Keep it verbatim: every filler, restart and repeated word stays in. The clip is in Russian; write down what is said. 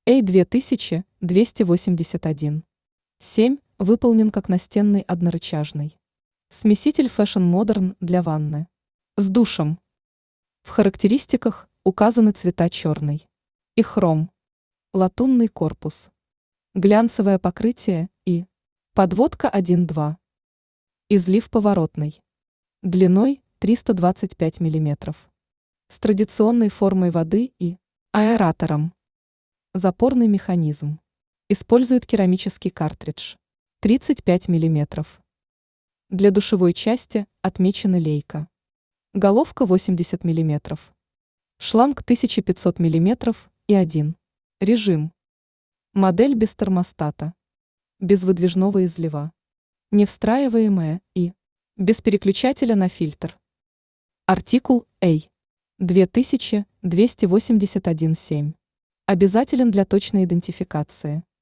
эй две тысячи двести восемьдесят один. семь выполнен как настенный однорычажный. Смеситель Fashion Modern для ванны. С душем. В характеристиках указаны цвета черный и хром, латунный корпус, глянцевое покрытие и подводка один-два. Излив поворотный. Длиной триста двадцать пять миллиметров. С традиционной формой воды и аэратором. Запорный механизм. Использует керамический картридж. тридцать пять миллиметров. Для душевой части отмечена лейка. Головка восемьдесят миллиметров. Шланг тысяча пятьсот миллиметров и один. Режим. Модель без термостата. Без выдвижного излива. Невстраиваемая и без переключателя на фильтр. Артикул эй две тысячи двести восемьдесят один семь. Обязателен для точной идентификации.